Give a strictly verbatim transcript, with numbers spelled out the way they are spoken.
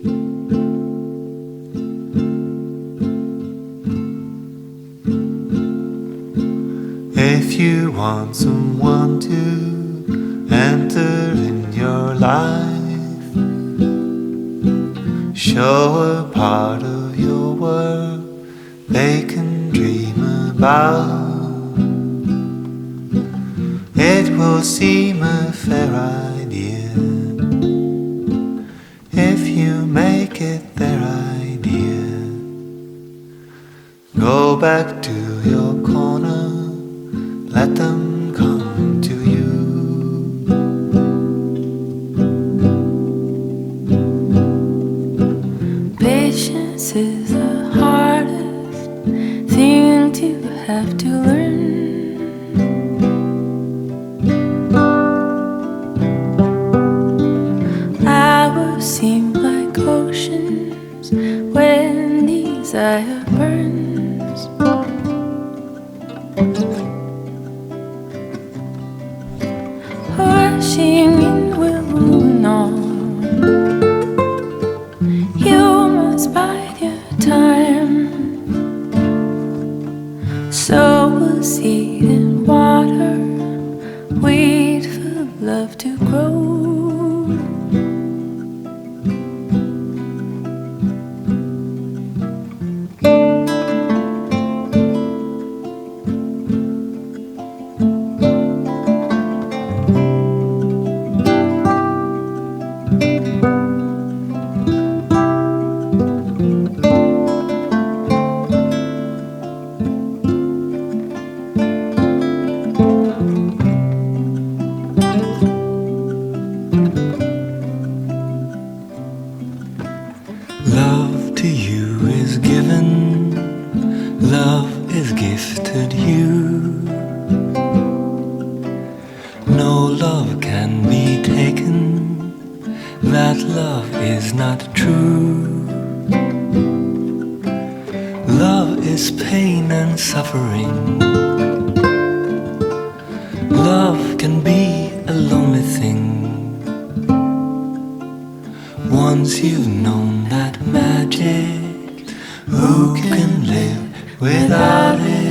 If you want someone to enter in your life, show a part of your world they can dream about. It will seem a fair idea if you make it their idea. Go back to your corner, let them come to you. Patience is the hardest thing to have to learn. Hours seem like oceans when desire burns. Rushing in will ruin all. You must bide your time. Sow a seed in water, wait for love to grow. Love to you is given, love is gifted you. No love can be taken, that love is not true. Love is pain and suffering. Love can be a lonely thing. Once you've known that magic, who can live without it?